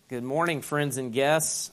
Good morning, friends and guests.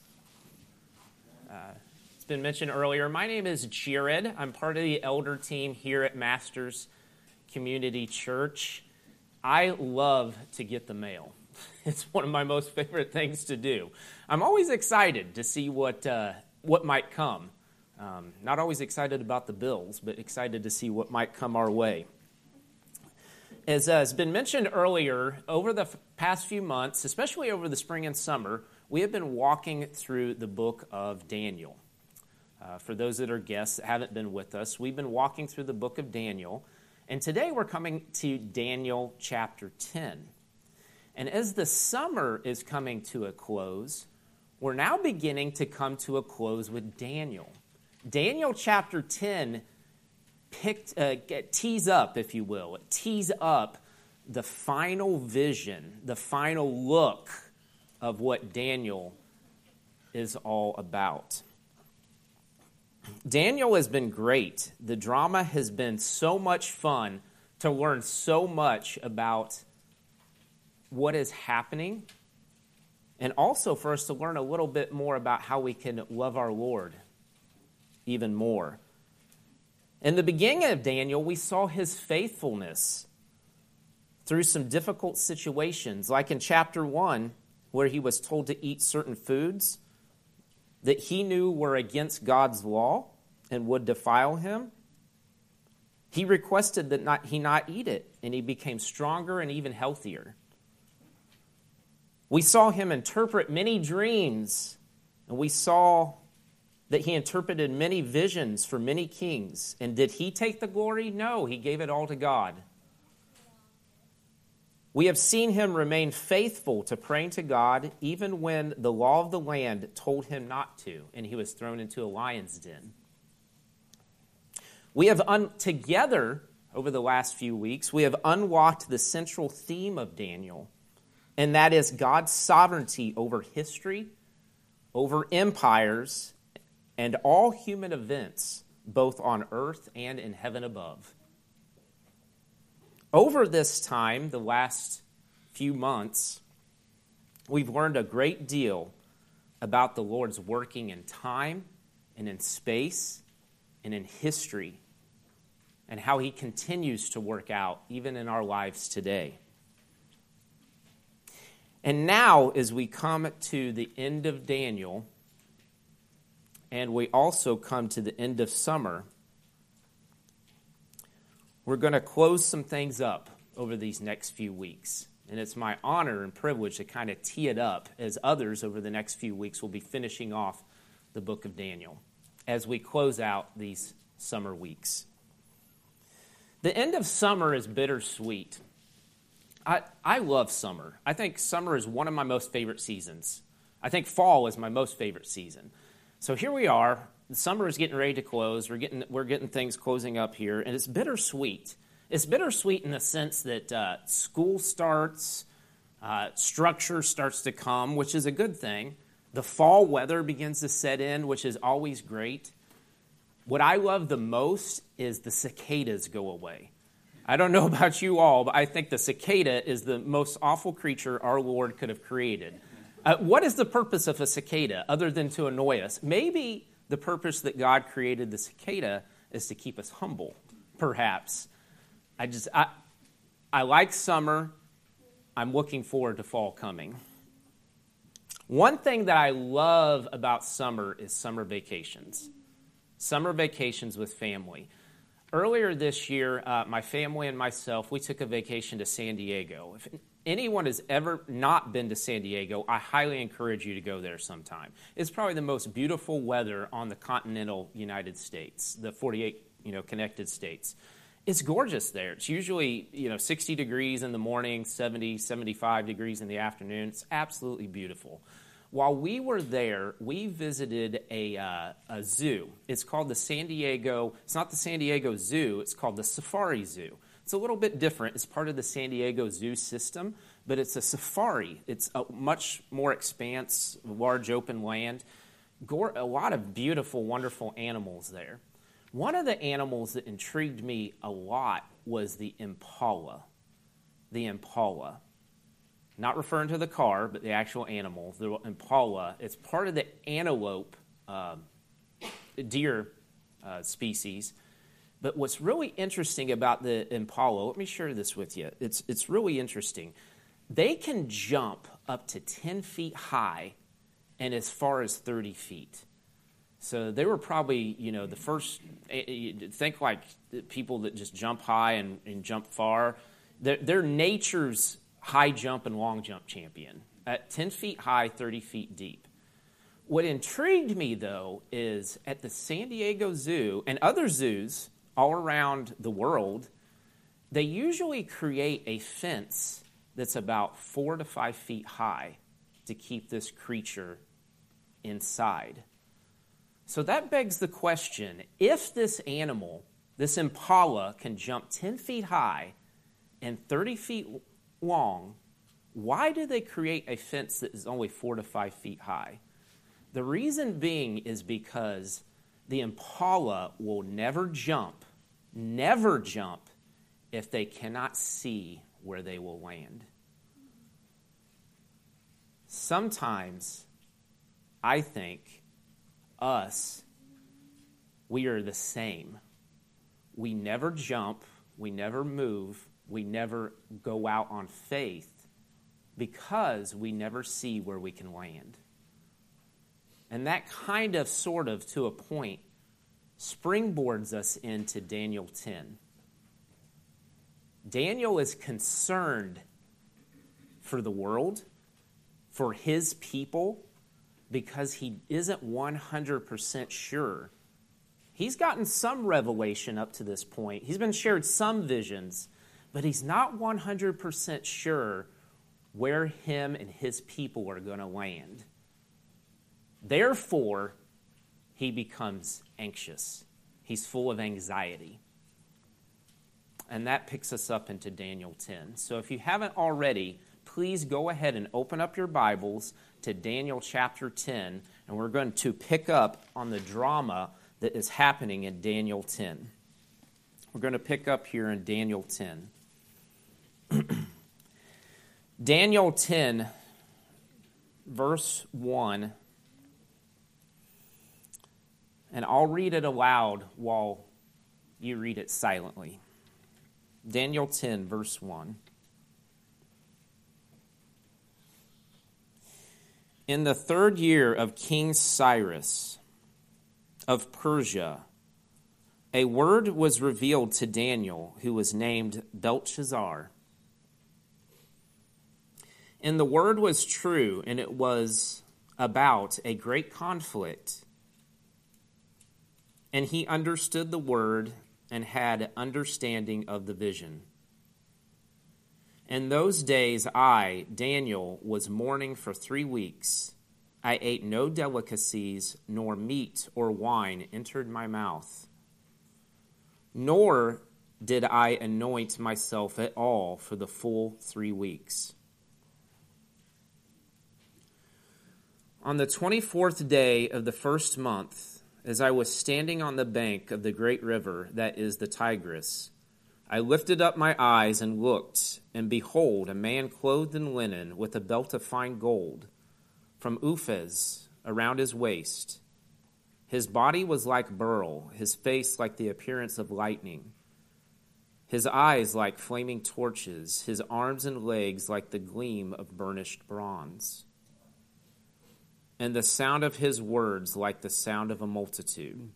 It's been mentioned earlier, my name is Jared. I'm part of the elder team here at Masters Community Church. I love to get the mail. It's one of my most favorite things to do. I'm always excited to see what might come. Not always excited about the bills, but excited to see what might come our way. As has been mentioned earlier, over the past few months, especially over the spring and summer, we have been walking through the book of Daniel. For those that are guests that haven't been with us, we've been walking through the book of Daniel, and today we're coming to Daniel chapter 10. And as the summer is coming to a close, we're now beginning to come to a close with Daniel. Daniel chapter 10 tees up, if you will. It tees up the final vision, the final look of what Daniel is all about. Daniel has been great. The drama has been so much fun to learn so much about what is happening, and also for us to learn a little bit more about how we can love our Lord even more. In the beginning of Daniel, we saw his faithfulness through some difficult situations, like in chapter 1, where he was told to eat certain foods that he knew were against God's law and would defile him. He requested that he not eat it, and he became stronger and even healthier. We saw him interpret many dreams, and we saw that he interpreted many visions for many kings. And did he take the glory? No, he gave it all to God. We have seen him remain faithful to praying to God even when the law of the land told him not to, and he was thrown into a lion's den. We have together, over the last few weeks, we have unlocked the central theme of Daniel, and that is God's sovereignty over history, over empires, and all human events, both on earth and in heaven above. Over this time, the last few months, we've learned a great deal about the Lord's working in time and in space and in history, and how he continues to work out even in our lives today. And now, as we come to the end of Daniel, and we also come to the end of summer, we're going to close some things up over these next few weeks. And it's my honor and privilege to kind of tee it up as others over the next few weeks will be finishing off the book of Daniel as we close out these summer weeks. The end of summer is bittersweet. I love summer. I think summer is one of my most favorite seasons. I think fall is my most favorite season. So here we are. The summer is getting ready to close. We're getting things closing up here, and it's bittersweet. It's bittersweet in the sense that school starts, structure starts to come, which is a good thing. The fall weather begins to set in, which is always great. What I love the most is the cicadas go away. I don't know about you all, but I think the cicada is the most awful creature our Lord could have created. What is the purpose of a cicada other than to annoy us? Maybe the purpose that God created the cicada is to keep us humble, perhaps. I like summer. I'm looking forward to fall coming. One thing that I love about summer is summer vacations. Summer vacations with family. Earlier this year, my family and myself, we took a vacation to San Diego. If anyone has ever not been to San Diego, I highly encourage you to go there sometime. It's probably the most beautiful weather on the continental United States, the 48, connected states. It's gorgeous there. It's usually, 60 degrees in the morning, 70, 75 degrees in the afternoon. It's absolutely beautiful. While we were there, we visited a zoo. It's called the San Diego, it's not the San Diego Zoo, it's called the Safari Zoo. It's a little bit different. It's part of the San Diego Zoo system, but it's a safari. It's a much more expanse, large open land. A lot of beautiful, wonderful animals there. One of the animals that intrigued me a lot was the impala. The impala. not referring to the car, but the actual animal, the impala. It's part of the antelope deer species. But what's really interesting about the impala, let me share this with you. It's really interesting. They can jump up to 10 feet high and as far as 30 feet. So they were probably, the first, think like people that just jump high and jump far. They're nature's high jump and long jump champion at 10 feet high, 30 feet deep. What intrigued me, though, is at the San Diego Zoo and other zoos all around the world, they usually create a fence that's about 4 to 5 feet high to keep this creature inside. So that begs the question, if this animal, this impala, can jump 10 feet high and 30 feet long, why do they create a fence that is only 4 to 5 feet high? The reason being is because the impala will never jump, if they cannot see where they will land. Sometimes, I think, we are the same. We never jump, we never move, we never go out on faith because we never see where we can land. And that kind of, sort of, to a point, springboards us into Daniel 10. Daniel is concerned for the world, for his people, because he isn't 100% sure. He's gotten some revelation up to this point. He's been shared some visions, but he's not 100% sure where him and his people are going to land. Therefore, he becomes anxious. He's full of anxiety. And that picks us up into Daniel 10. So if you haven't already, please go ahead and open up your Bibles to Daniel chapter 10, and we're going to pick up on the drama that is happening in Daniel 10. We're going to pick up here in Daniel 10. Daniel 10, verse 1. And I'll read it aloud while you read it silently. Daniel 10, verse 1. In the 3rd year of King Cyrus of Persia, a word was revealed to Daniel, who was named Belteshazzar. And the word was true, and it was about a great conflict. And he understood the word and had understanding of the vision. In those days I, Daniel, was mourning for 3 weeks. I ate no delicacies, nor meat or wine entered my mouth. Nor did I anoint myself at all for the full 3 weeks. On the 24th day of the 1st month, as I was standing on the bank of the great river that is the Tigris, I lifted up my eyes and looked, and behold, a man clothed in linen with a belt of fine gold from Uphaz around his waist. His body was like beryl, his face like the appearance of lightning, his eyes like flaming torches, his arms and legs like the gleam of burnished bronze, and the sound of his words like the sound of a multitude.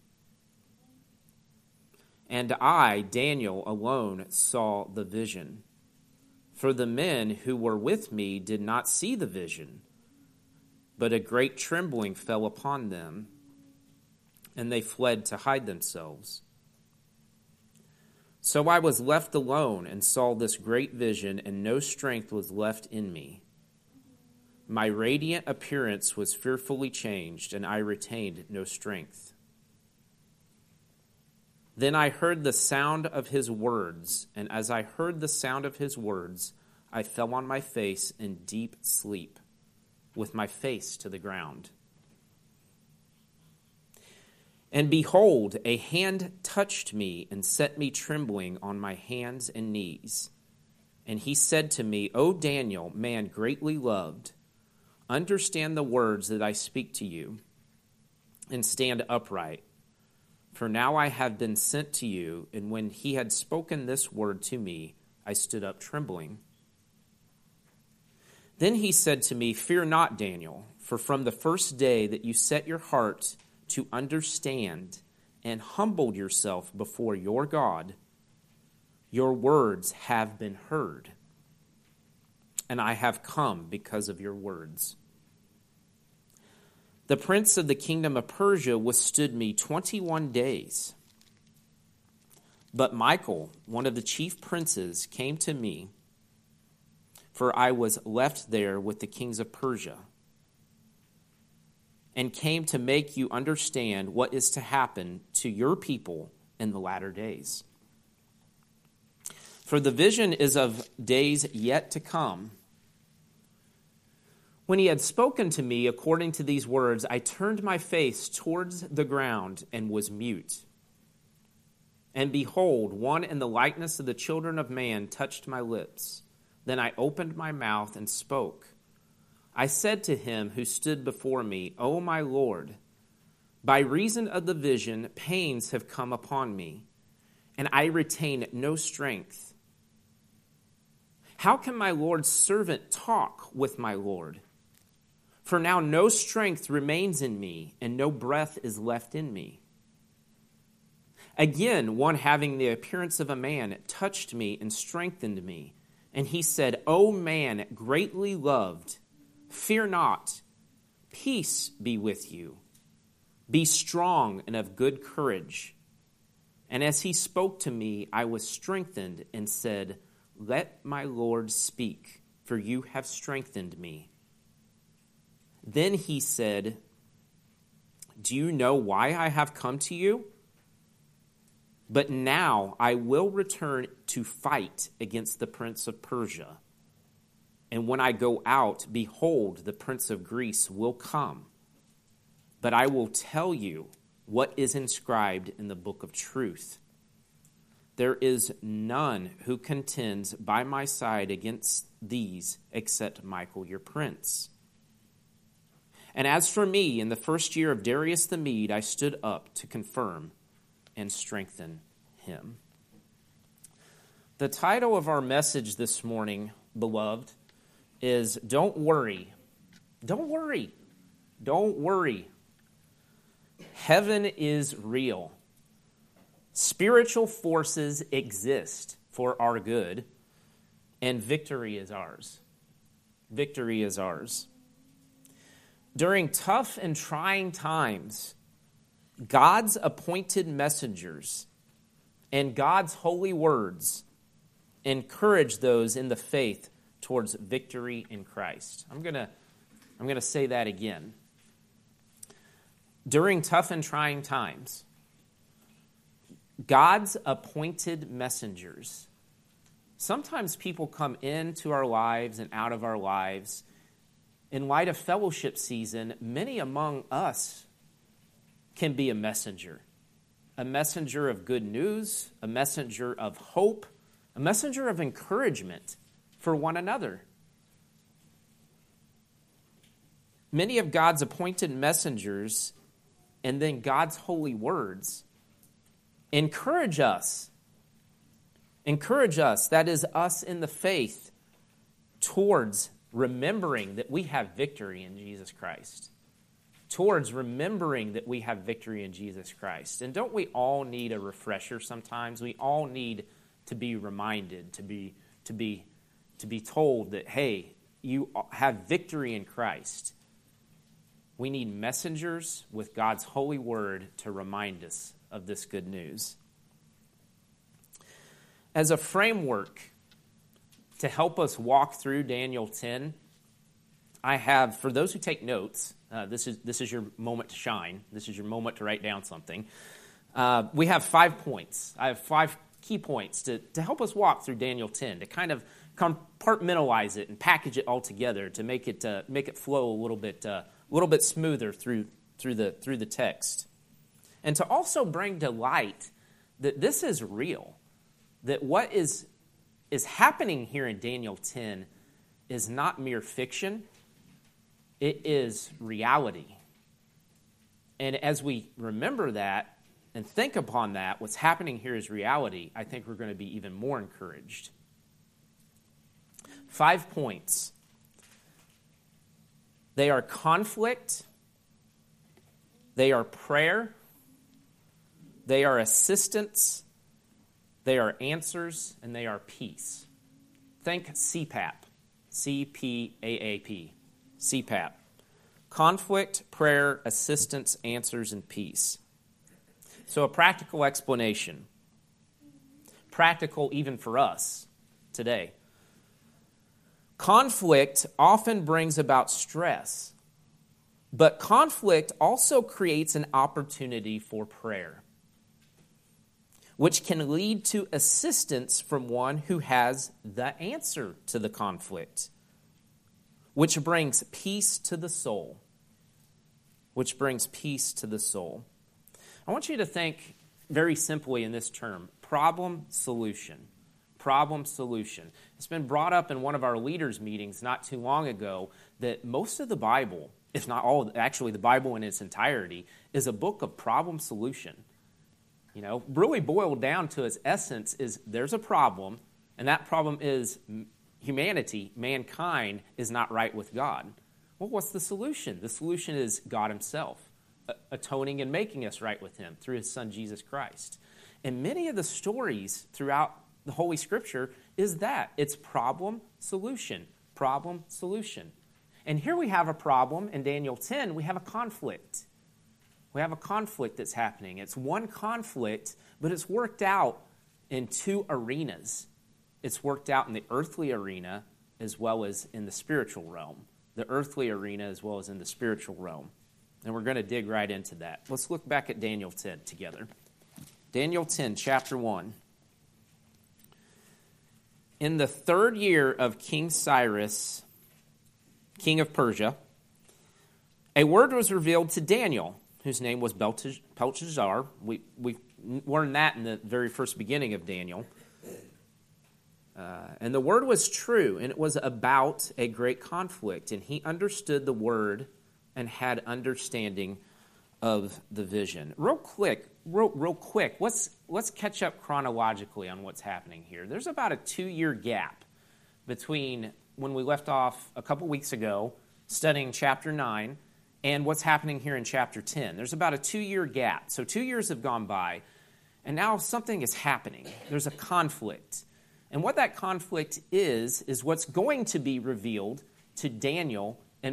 And I, Daniel, alone saw the vision. For the men who were with me did not see the vision, but a great trembling fell upon them, and they fled to hide themselves. So I was left alone and saw this great vision, and no strength was left in me. My radiant appearance was fearfully changed, and I retained no strength. Then I heard the sound of his words, and as I heard the sound of his words, I fell on my face in deep sleep, with my face to the ground. And behold, a hand touched me and set me trembling on my hands and knees. And he said to me, O Daniel, man greatly loved, understand the words that I speak to you, and stand upright. For now I have been sent to you. And when he had spoken this word to me, I stood up trembling. Then he said to me, Fear not, Daniel, for from the first day that you set your heart to understand and humbled yourself before your God, your words have been heard, and I have come because of your words. The prince of the kingdom of Persia withstood me 21 days. But Michael, one of the chief princes, came to me, for I was left there with the kings of Persia, and came to make you understand what is to happen to your people in the latter days. For the vision is of days yet to come. When he had spoken to me according to these words, I turned my face towards the ground and was mute. And behold, one in the likeness of the children of man touched my lips. Then I opened my mouth and spoke. I said to him who stood before me, O my Lord, by reason of the vision, pains have come upon me, and I retain no strength. How can my Lord's servant talk with my Lord? For now no strength remains in me, and no breath is left in me. Again, one having the appearance of a man touched me and strengthened me. And he said, O man greatly loved, fear not, peace be with you. Be strong and of good courage. And as he spoke to me, I was strengthened and said, Let my Lord speak, for you have strengthened me. Then he said, Do you know why I have come to you? But now I will return to fight against the prince of Persia. And when I go out, behold, the prince of Greece will come. But I will tell you what is inscribed in the book of truth. There is none who contends by my side against these except Michael your prince. And as for me, in the first year of Darius the Mede, I stood up to confirm and strengthen him. The title of our message this morning, beloved, is Don't Worry. Don't worry. Don't worry. Heaven is real. Spiritual forces exist for our good, and victory is ours. Victory is ours. During tough and trying times, God's appointed messengers and God's holy words encourage those in the faith towards victory in Christ. I'm going to say that again. During tough and trying times, God's appointed messengers. Sometimes people come into our lives and out of our lives. In light of fellowship season, many among us can be a messenger of good news, a messenger of hope, a messenger of encouragement for one another. Many of God's appointed messengers and then God's holy words encourage us. Encourage us, that is us in the faith, towards remembering that we have victory in Jesus Christ. Towards remembering that we have victory in Jesus Christ. And don't we all need a refresher sometimes? We all need to be reminded, to be told that, hey, you have victory in Christ. We need messengers with God's holy word to remind us of this good news. As a framework to help us walk through Daniel 10, I have, for those who take notes, this is your moment to shine. This is your moment to write down something. We have 5 points. I have 5 key points to help us walk through Daniel 10, to kind of compartmentalize it and package it all together to make it flow a little bit smoother through the text, and to also bring to light that this is real, that what is is happening here in Daniel 10 is not mere fiction. It is reality. And as we remember that and think upon that, what's happening here is reality, I think we're going to be even more encouraged. 5 points. They are conflict, they are prayer, they are assistance, they are answers, and they are peace. Think CPAP, C-P-A-A-P, CPAP. Conflict, prayer, assistance, answers, and peace. So a practical explanation. Practical even for us today. Conflict often brings about stress, but conflict also creates an opportunity for prayer, which can lead to assistance from one who has the answer to the conflict, which brings peace to the soul. Which brings peace to the soul. I want you to think very simply in this term, problem, solution. Problem, solution. It's been brought up in one of our leaders' meetings not too long ago that most of the Bible, if not all, actually the Bible in its entirety, is a book of problem, solution. You know, really boiled down to its essence is there's a problem, and that problem is humanity, mankind, is not right with God. Well, what's the solution? The solution is God himself, atoning and making us right with him through his son, Jesus Christ. And many of the stories throughout the Holy Scripture is that. It's problem, solution, problem, solution. And here we have a problem. In Daniel 10, we have a conflict. We have a conflict that's happening. It's one conflict, but it's worked out in 2 arenas. It's worked out in the earthly arena as well as in the spiritual realm. The earthly arena as well as in the spiritual realm. And we're going to dig right into that. Let's look back at Daniel 10 together. Daniel 10, chapter 1. In the 3rd year of King Cyrus, king of Persia, a word was revealed to Daniel, whose name was Belteshazzar. We learned that in the very first beginning of Daniel. And the word was true, and it was about a great conflict. And he understood the word and had understanding of the vision. Real quick, let's catch up chronologically on what's happening here. There's about a 2-year gap between when we left off a couple weeks ago studying chapter 9 and what's happening here in chapter 10. There's about a 2-year gap. So 2 years have gone by, and now something is happening. There's a conflict. And what that conflict is what's going to be revealed to Daniel in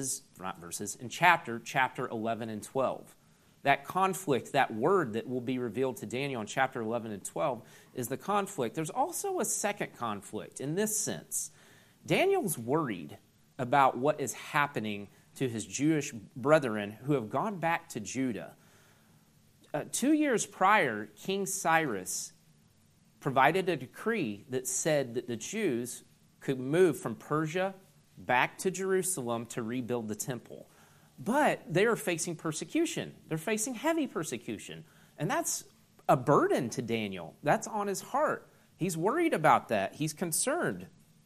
chapter 11 and 12. That conflict, that word that will be revealed to Daniel in chapter 11 and 12 is the conflict. There's also a second conflict in this sense. Daniel's worried about what is happening to his Jewish brethren who have gone back to Judah. 2 years prior, King Cyrus provided a decree that said that the Jews could move from Persia back to Jerusalem to rebuild the temple. But they are facing persecution. They're facing heavy persecution. And that's a burden to Daniel. That's on his heart. He's worried about that. He's concerned.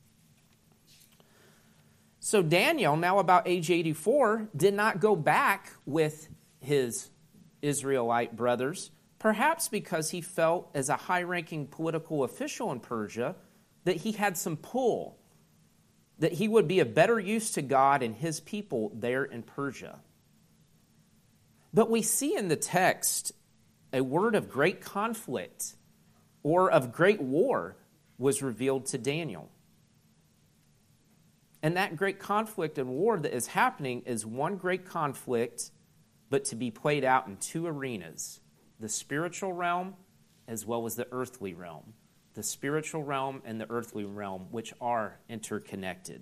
So Daniel, now about age 84, did not go back with his Israelite brothers, perhaps because he felt as a high-ranking political official in Persia that he had some pull, that he would be of better use to God and his people there in Persia. But we see in the text a word of great conflict or of great war was revealed to Daniel. And that great conflict and war that is happening is one great conflict, but to be played out in 2 arenas, the spiritual realm as well as the earthly realm. The spiritual realm and the earthly realm, which are interconnected.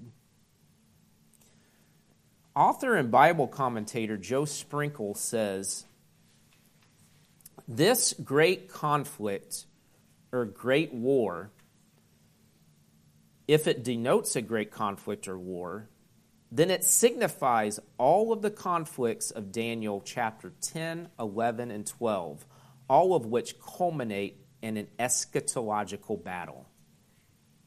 Author and Bible commentator Joe Sprinkle says, this great conflict or great war, if it denotes a great conflict or war, then it signifies all of the conflicts of Daniel chapter 10, 11, and 12, all of which culminate in an eschatological battle.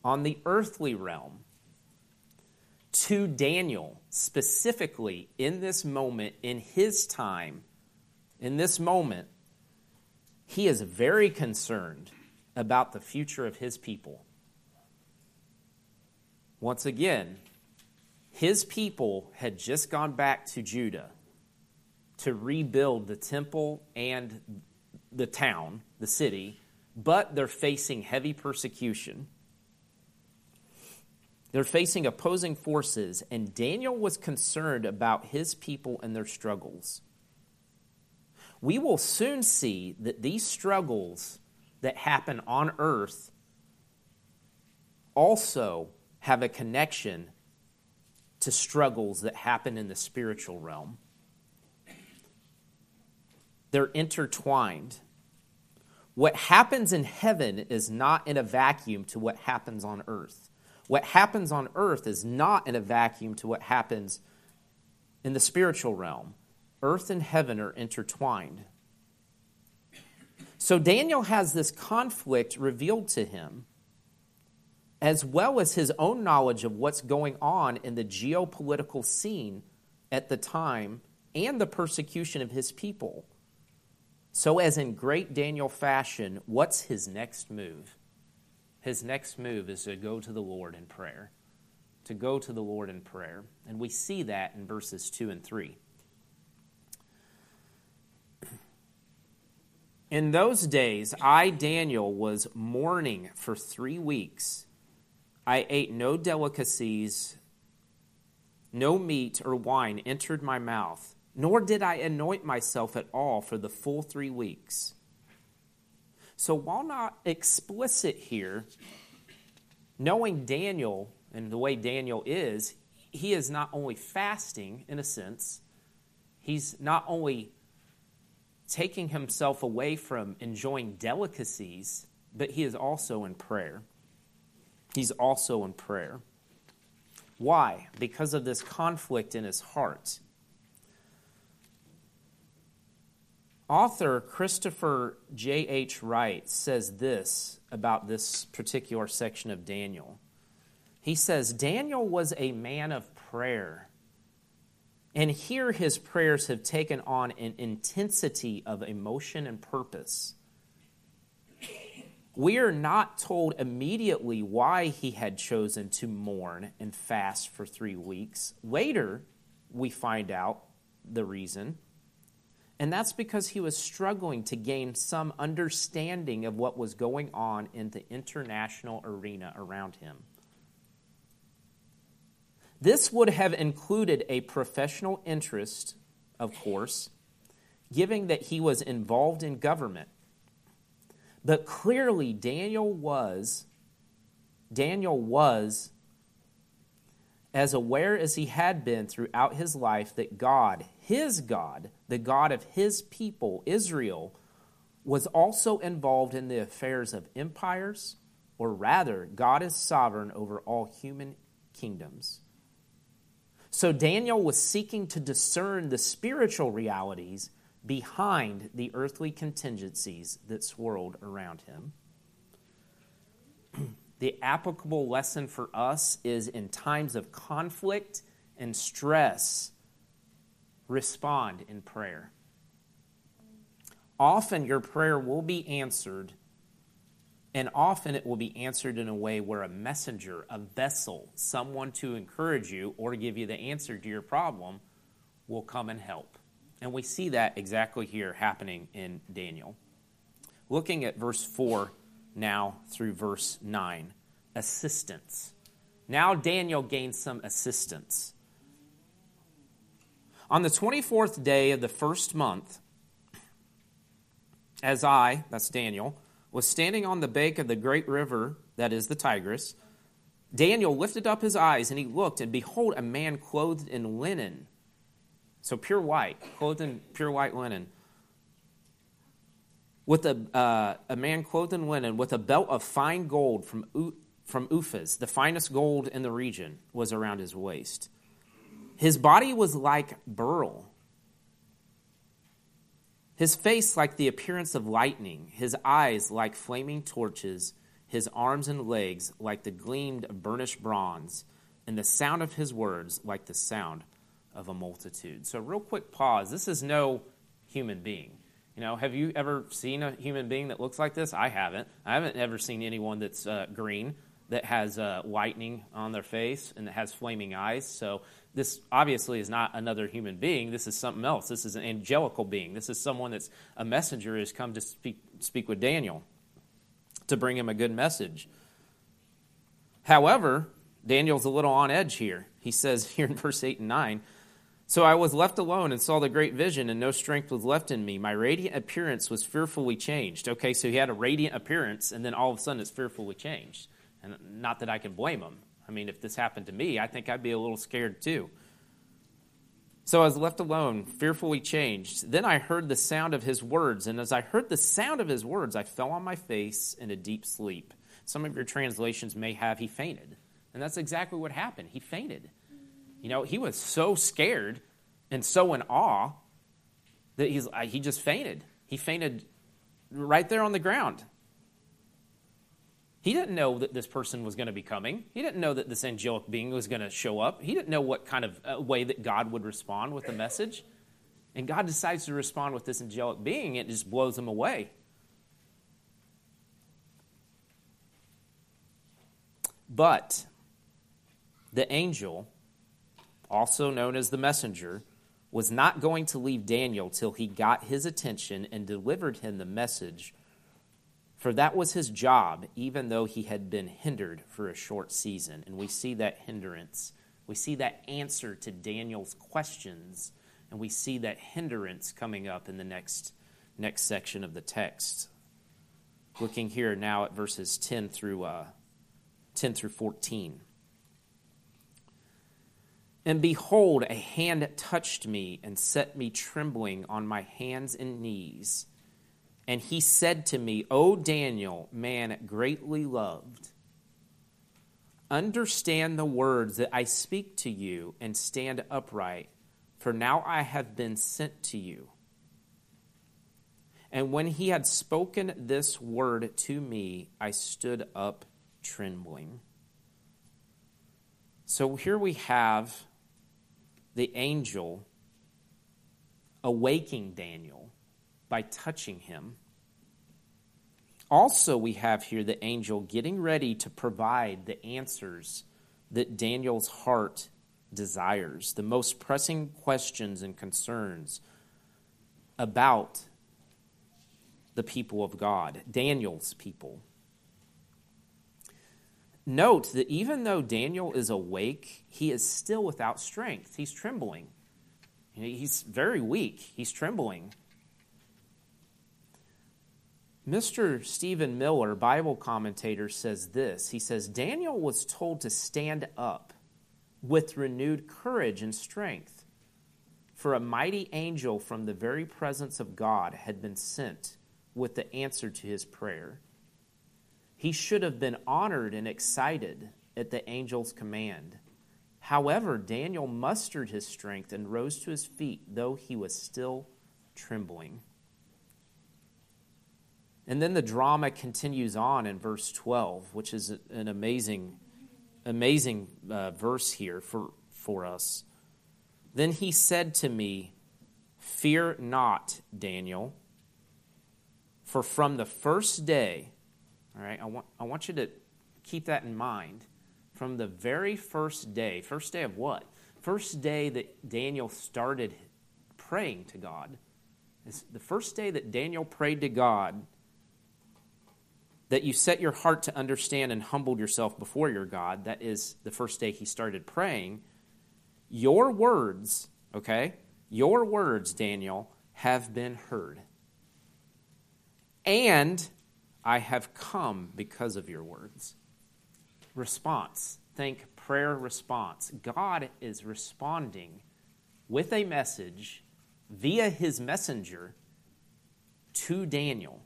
on the earthly realm. To Daniel, specifically in this moment, in his time, in this moment, he is very concerned about the future of his people. Once again, his people had just gone back to Judah to rebuild the temple and the town, the city, but they're facing heavy persecution. They're facing opposing forces, and Daniel was concerned about his people and their struggles. We will soon see that these struggles that happen on earth also have a connection to struggles that happen in the spiritual realm. They're intertwined. What happens in heaven is not in a vacuum to what happens on earth. What happens on earth is not in a vacuum to what happens in the spiritual realm. Earth and heaven are intertwined. So Daniel has this conflict revealed to him, as well as his own knowledge of what's going on in the geopolitical scene at the time and the persecution of his people. So as in great Daniel fashion, what's his next move? His next move is to go to the Lord in prayer. To go to the Lord in prayer. And we see that in verses 2 and 3. In those days, I, Daniel, was mourning for 3 weeks. I ate no delicacies, no meat or wine entered my mouth, nor did I anoint myself at all for the full 3 weeks. So while not explicit here, knowing Daniel and the way Daniel is, he is not only fasting, in a sense, he's not only taking himself away from enjoying delicacies, but he is also in prayer. He's also in prayer. Why? Because of this conflict in his heart. Author Christopher J.H. Wright says this about this particular section of Daniel. He says, Daniel was a man of prayer, and here his prayers have taken on an intensity of emotion and purpose. We are not told immediately why he had chosen to mourn and fast for 3 weeks. Later, we find out the reason. And that's because he was struggling to gain some understanding of what was going on in the international arena around him. This would have included a professional interest, of course, given that he was involved in government. But clearly, Daniel was as aware as he had been throughout his life that God, his God, the God of his people, Israel, was also involved in the affairs of empires, or rather, God is sovereign over all human kingdoms. So Daniel was seeking to discern the spiritual realities behind the earthly contingencies that swirled around him. The applicable lesson for us is in times of conflict and stress, respond in prayer. Often your prayer will be answered, and often it will be answered in a way where a messenger, a vessel, someone to encourage you or to give you the answer to your problem will come and help. And we see that exactly here happening in Daniel. Looking at verse 4 now through verse 9, assistance. Now Daniel gains some assistance. On the 24th day of the first month, as I, that's Daniel, was standing on the bank of the great river, that is the Tigris, Daniel lifted up his eyes and he looked, and behold, a man clothed in linen. So pure white, clothed in pure white linen. With a man clothed in linen with a belt of fine gold from Uphaz, the finest gold in the region, was around his waist. His body was like beryl, his face like the appearance of lightning, his eyes like flaming torches, his arms and legs like the gleam of burnished bronze, and the sound of his words like the sound of a multitude. So real quick pause. This is no human being. Have you ever seen a human being that looks like this? I haven't. I haven't ever seen anyone that's green, that has lightning on their face, and that has flaming eyes. So this obviously is not another human being. This is something else. This is an angelical being. This is someone that's a messenger who has come to speak with Daniel, to bring him a good message. However, Daniel's a little on edge here. He says here in verse 8 and 9, "So I was left alone and saw the great vision, and no strength was left in me. My radiant appearance was fearfully changed." Okay, so he had a radiant appearance, and then all of a sudden it's fearfully changed. And not that I can blame him. I mean, if this happened to me, I think I'd be a little scared too. "So I was left alone, fearfully changed. Then I heard the sound of his words, and as I heard the sound of his words, I fell on my face in a deep sleep." Some of your translations may have "he fainted." And that's exactly what happened. He fainted. He was so scared and so in awe that he just fainted. He fainted right there on the ground. He didn't know that this person was going to be coming. He didn't know that this angelic being was going to show up. He didn't know what kind of way that God would respond with the message. And God decides to respond with this angelic being. It just blows him away. But the angel, also known as the messenger, was not going to leave Daniel till he got his attention and delivered him the message, for that was his job, even though he had been hindered for a short season. And we see that hindrance. We see that answer to Daniel's questions, and we see that hindrance coming up in the next section of the text. Looking here now at verses 10 through 14. "And behold, a hand touched me and set me trembling on my hands and knees. And he said to me, 'O Daniel, man greatly loved, understand the words that I speak to you and stand upright, for now I have been sent to you.' And when he had spoken this word to me, I stood up trembling." So here we have the angel awaking Daniel by touching him. Also, we have here the angel getting ready to provide the answers that Daniel's heart desires, the most pressing questions and concerns about the people of God, Daniel's people. Note that even though Daniel is awake, he is still without strength. He's trembling. He's very weak. He's trembling. Mr. Stephen Miller, Bible commentator, says this. He says, "Daniel was told to stand up with renewed courage and strength, for a mighty angel from the very presence of God had been sent with the answer to his prayer. He should have been honored and excited at the angel's command. However, Daniel mustered his strength and rose to his feet, though he was still trembling." And then the drama continues on in verse 12, which is an amazing verse here for us. "Then he said to me, 'Fear not, Daniel, for from the first day,'" all right, I want you to keep that in mind. From the very first day of what? First day that Daniel started praying to God. It's the first day that Daniel prayed to God, that you set your heart to understand and humbled yourself before your God. That is the first day he started praying. Your words, Daniel, have been heard. And I have come because of your words. Response. Think prayer response. God is responding with a message via his messenger to Daniel,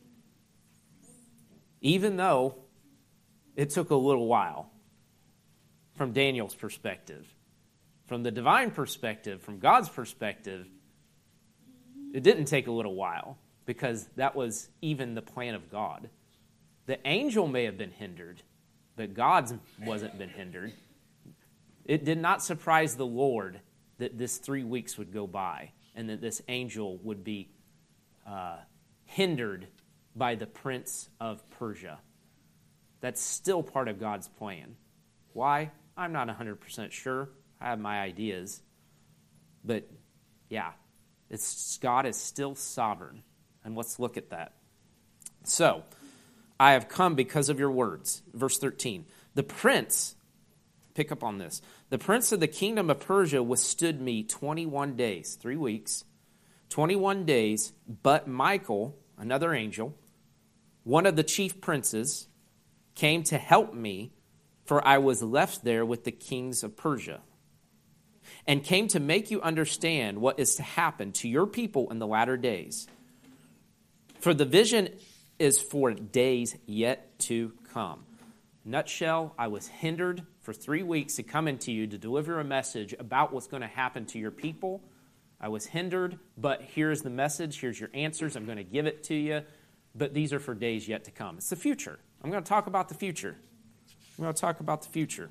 even though it took a little while from Daniel's perspective. From the divine perspective, from God's perspective, it didn't take a little while, because that was even the plan of God. The angel may have been hindered, but God's wasn't been hindered. It did not surprise the Lord that this 3 weeks would go by and that this angel would be hindered by the prince of Persia. That's still part of God's plan. Why? I'm not 100% sure. I have my ideas. But yeah, God is still sovereign. And let's look at that. So, I have come because of your words. Verse 13. The prince, pick up on this. The prince of the kingdom of Persia withstood me 21 days, 3 weeks, 21 days, but Michael, another angel, one of the chief princes, came to help me, for I was left there with the kings of Persia, and came to make you understand what is to happen to your people in the latter days. For the vision is for days yet to come. Nutshell, I was hindered for 3 weeks to come into you to deliver a message about what's going to happen to your people. I was hindered, but here's the message. Here's your answers. I'm going to give it to you. But these are for days yet to come. It's the future. I'm going to talk about the future. I'm going to talk about the future.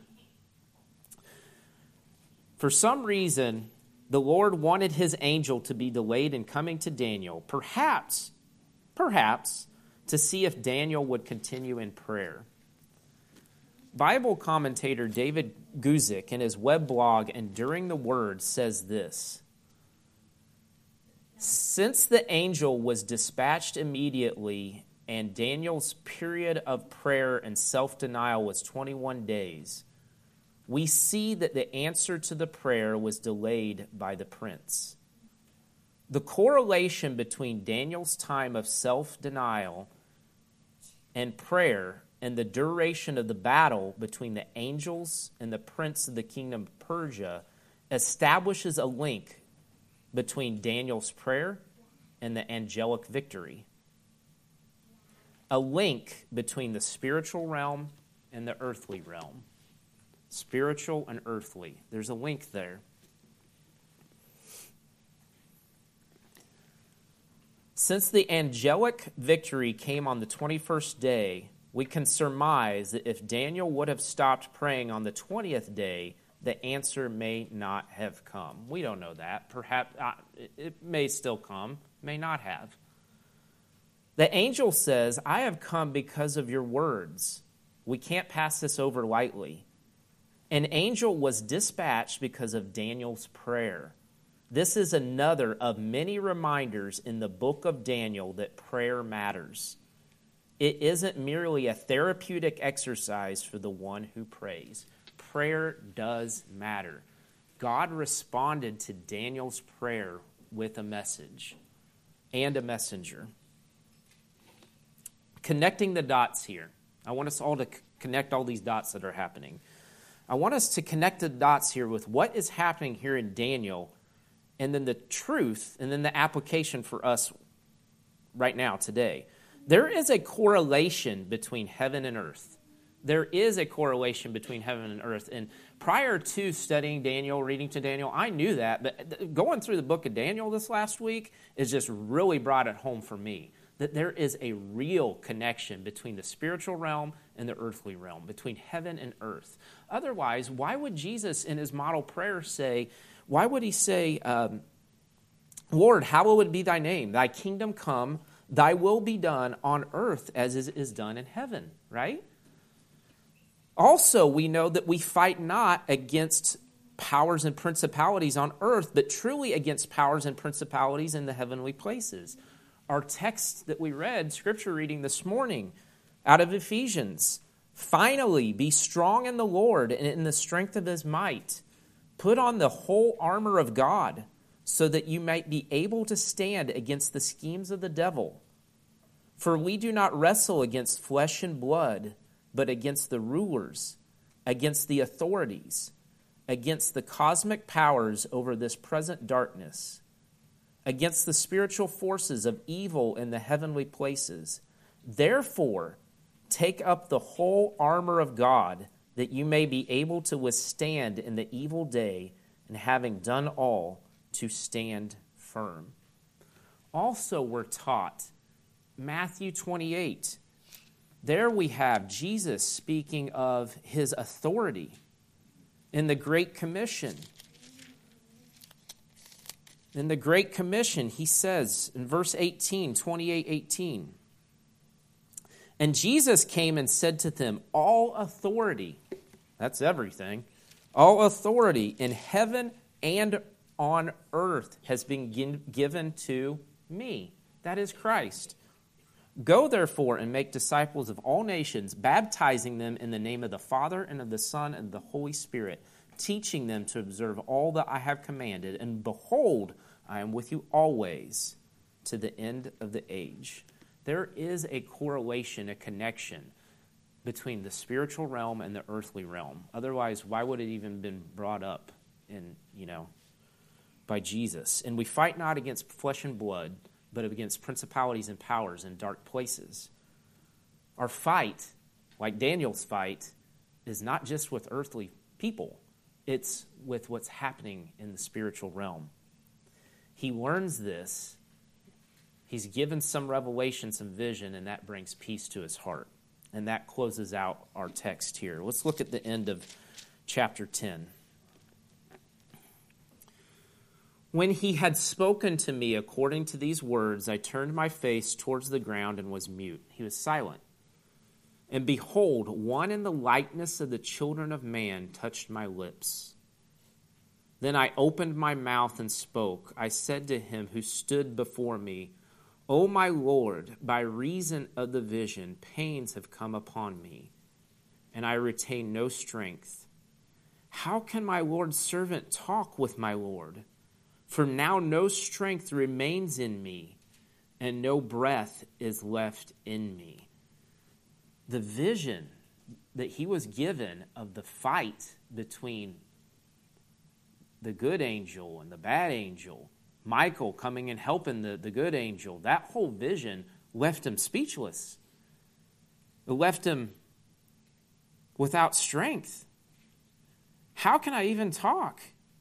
For some reason, the Lord wanted his angel to be delayed in coming to Daniel, perhaps, to see if Daniel would continue in prayer. Bible commentator David Guzik in his web blog Enduring the Word says this: since the angel was dispatched immediately and Daniel's period of prayer and self-denial was 21 days, we see that the answer to the prayer was delayed by the prince. The correlation between Daniel's time of self-denial and prayer and the duration of the battle between the angels and the prince of the kingdom of Persia establishes a link between Daniel's prayer and the angelic victory. A link between the spiritual realm and the earthly realm. Spiritual and earthly. There's a link there. Since the angelic victory came on the 21st day, we can surmise that if Daniel would have stopped praying on the 20th day, the answer may not have come. We don't know that. Perhaps it may still come, may not have. The angel says, I have come because of your words. We can't pass this over lightly. An angel was dispatched because of Daniel's prayer. This is another of many reminders in the book of Daniel that prayer matters. It isn't merely a therapeutic exercise for the one who prays. Prayer does matter. God responded to Daniel's prayer with a message and a messenger. Connecting the dots here. I want us all to connect all these dots that are happening. I want us to connect the dots here with what is happening here in Daniel, and then the truth, and then the application for us right now, today. There is a correlation between heaven and earth. There is a correlation between heaven and earth. And prior to studying Daniel, reading to Daniel, I knew that. But going through the book of Daniel this last week is just really brought it home for me. That there is a real connection between the spiritual realm and the earthly realm, between heaven and earth. Otherwise, why would Jesus in his model prayer say, why would he say, Lord, hallowed be thy name, thy kingdom come, thy will be done on earth as is done in heaven, right? Also, we know that we fight not against powers and principalities on earth, but truly against powers and principalities in the heavenly places. Our text that we read, scripture reading this morning, out of Ephesians, finally be strong in the Lord and in the strength of his might. Put on the whole armor of God so that you might be able to stand against the schemes of the devil. For we do not wrestle against flesh and blood, but against the rulers, against the authorities, against the cosmic powers over this present darkness, against the spiritual forces of evil in the heavenly places. Therefore, take up the whole armor of God, that you may be able to withstand in the evil day, and having done all, to stand firm. Also, we're taught Matthew 28, There we have Jesus speaking of his authority in the Great Commission. In the Great Commission, he says in verse 18, 28:18, and Jesus came and said to them, all authority, that's everything, all authority in heaven and on earth has been given to me. That is Christ. Go therefore and make disciples of all nations, baptizing them in the name of the Father and of the Son and of the Holy Spirit, teaching them to observe all that I have commanded. And behold, I am with you always to the end of the age. There is a correlation, a connection between the spiritual realm and the earthly realm. Otherwise, why would it even been brought up by Jesus? And we fight not against flesh and blood, but against principalities and powers in dark places. Our fight, like Daniel's fight, is not just with earthly people. It's with what's happening in the spiritual realm. He learns this. He's given some revelation, some vision, and that brings peace to his heart. And that closes out our text here. Let's look at the end of chapter 10. When he had spoken to me according to these words, I turned my face towards the ground and was mute. He was silent. And behold, one in the likeness of the children of man touched my lips. Then I opened my mouth and spoke. I said to him who stood before me, O my Lord, by reason of the vision, pains have come upon me, and I retain no strength. How can my Lord's servant talk with my Lord? For now no strength remains in me, and no breath is left in me. The vision that he was given of the fight between the good angel and the bad angel, Michael coming and helping the good angel, that whole vision left him speechless. It left him without strength. How can I even talk?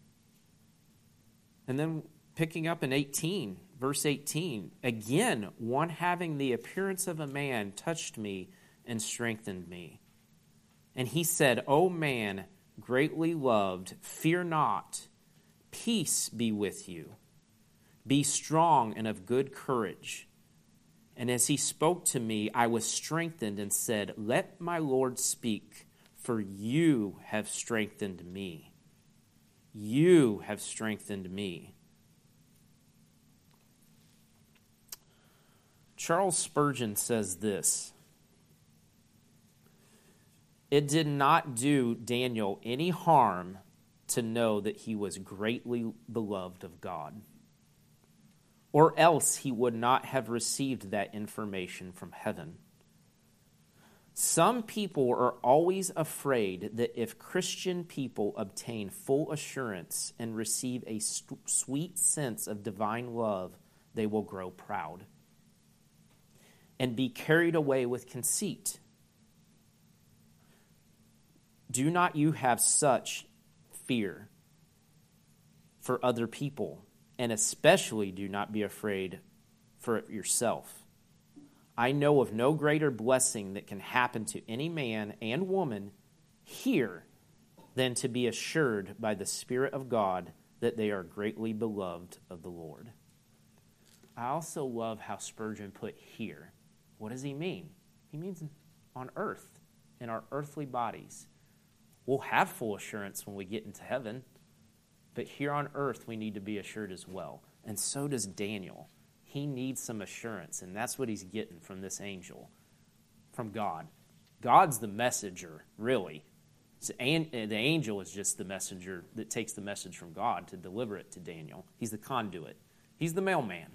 And then picking up in 18, verse 18, again, one having the appearance of a man touched me and strengthened me. And he said, O man, greatly loved, fear not, peace be with you. Be strong and of good courage. And as he spoke to me, I was strengthened and said, Let my Lord speak, for you have strengthened me. You have strengthened me. Charles Spurgeon says this: it did not do Daniel any harm to know that he was greatly beloved of God, or else he would not have received that information from heaven. Some people are always afraid that if Christian people obtain full assurance and receive a sweet sense of divine love, they will grow proud and be carried away with conceit. Do not you have such fear for other people, and especially do not be afraid for it yourself. I know of no greater blessing that can happen to any man and woman here than to be assured by the Spirit of God that they are greatly beloved of the Lord. I also love how Spurgeon put here. What does he mean? He means on earth, in our earthly bodies. We'll have full assurance when we get into heaven, but here on earth we need to be assured as well. And so does Daniel. He needs some assurance, and that's what he's getting from this angel, from God. God's the messenger, really. And the angel is just the messenger that takes the message from God to deliver it to Daniel. He's the conduit. He's the mailman.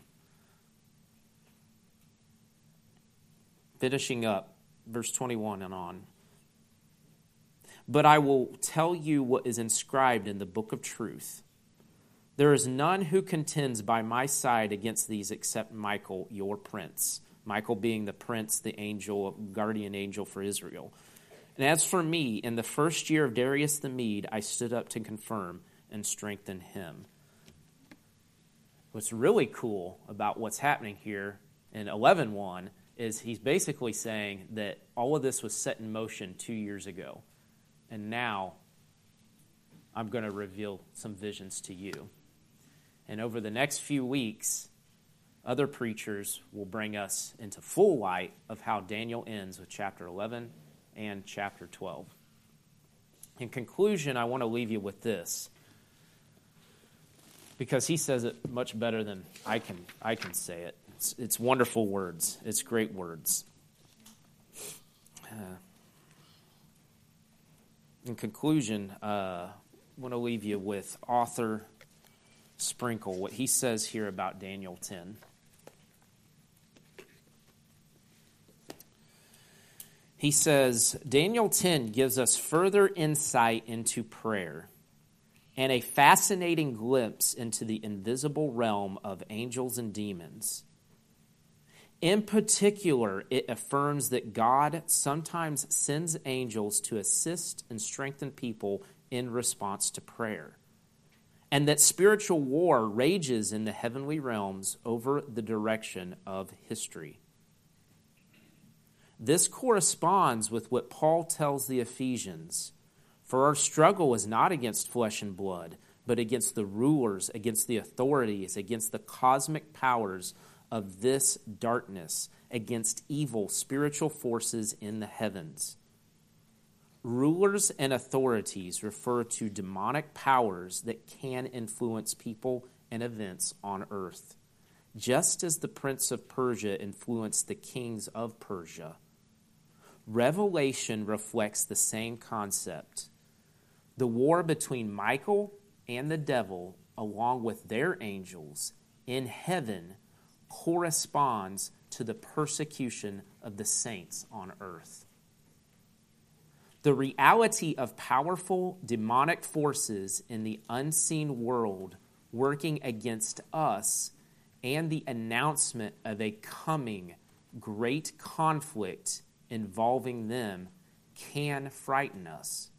Finishing up, verse 21 and on. But I will tell you what is inscribed in the book of truth. There is none who contends by my side against these except Michael, your prince. Michael being the prince, the angel, guardian angel for Israel. And as for me, in the first year of Darius the Mede, I stood up to confirm and strengthen him. What's really cool about what's happening here in 11:1 is he's basically saying that all of this was set in motion 2 years ago, and now I'm going to reveal some visions to you. And over the next few weeks, other preachers will bring us into full light of how Daniel ends with chapter 11 and chapter 12. In conclusion, I want to leave you with this, because he says it much better than I can say it. It's wonderful words. It's great words. In conclusion, I want to leave you with author Sprinkle, what he says here about Daniel 10. He says, Daniel 10 gives us further insight into prayer and a fascinating glimpse into the invisible realm of angels and demons. In particular, it affirms that God sometimes sends angels to assist and strengthen people in response to prayer, and that spiritual war rages in the heavenly realms over the direction of history. This corresponds with what Paul tells the Ephesians, for our struggle is not against flesh and blood, but against the rulers, against the authorities, against the cosmic powers of this darkness, against evil spiritual forces in the heavens. Rulers and authorities refer to demonic powers that can influence people and events on earth, just as the prince of Persia influenced the kings of Persia. Revelation reflects the same concept. The war between Michael and the devil, along with their angels, in heaven corresponds to the persecution of the saints on earth. The reality of powerful demonic forces in the unseen world working against us and the announcement of a coming great conflict involving them can frighten us.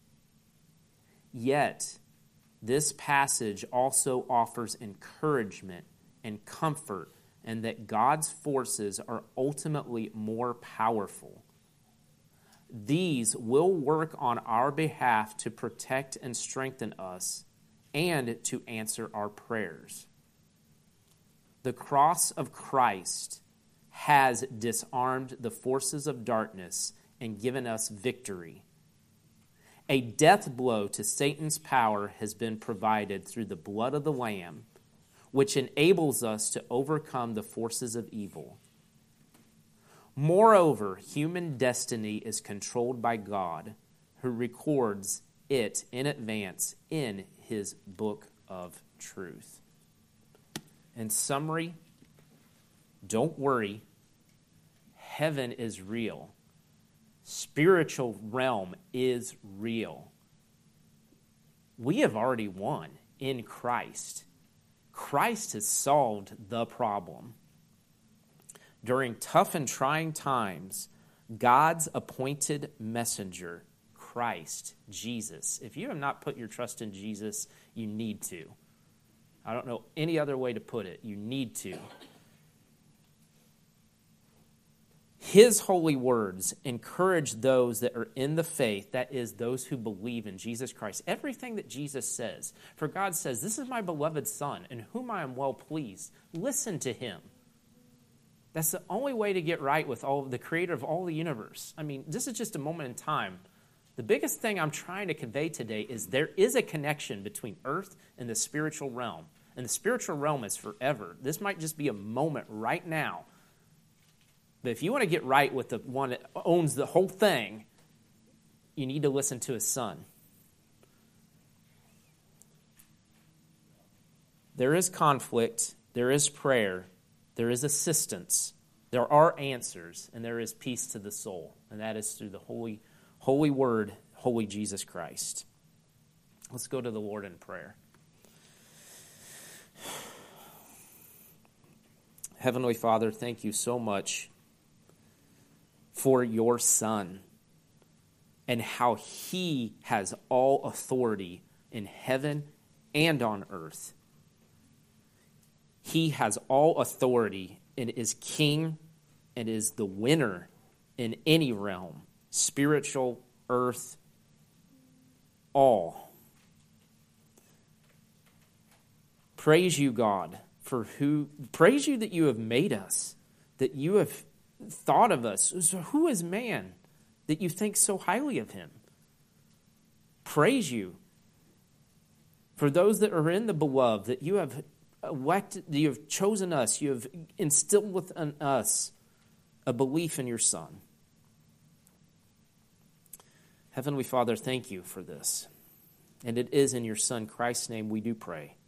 Yet, this passage also offers encouragement and comfort in that God's forces are ultimately more powerful. These will work on our behalf to protect and strengthen us and to answer our prayers. The cross of Christ has disarmed the forces of darkness and given us victory. A death blow to Satan's power has been provided through the blood of the Lamb, which enables us to overcome the forces of evil. Moreover, human destiny is controlled by God, who records it in advance in his book of truth. In summary, don't worry. Heaven is real. Spiritual realm is real. We have already won in Christ. Christ has solved the problem. During tough and trying times, God's appointed messenger, Christ, Jesus. If you have not put your trust in Jesus, you need to. I don't know any other way to put it. You need to. His holy words encourage those that are in the faith, that is, those who believe in Jesus Christ. Everything that Jesus says. For God says, "This is my beloved Son, in whom I am well pleased. Listen to him." That's the only way to get right with the creator of all the universe. I mean, this is just a moment in time. The biggest thing I'm trying to convey today is there is a connection between earth and the spiritual realm. And the spiritual realm is forever. This might just be a moment right now. But if you want to get right with the one that owns the whole thing, you need to listen to his Son. There is conflict, there is prayer, there is assistance, there are answers, and there is peace to the soul. And that is through the holy word, holy Jesus Christ. Let's go to the Lord in prayer. Heavenly Father, thank you so much for your Son and how he has all authority in heaven and on earth. He has all authority and is king and is the winner in any realm, spiritual, earth, all. Praise you, God, praise you that you have made us, that you have thought of us. So who is man that you think so highly of him? Praise you for those that are in the beloved, that you have elected, you have chosen us, you have instilled within us a belief in your Son. Heavenly Father, thank you for this. And it is in your Son, Christ's name, we do pray.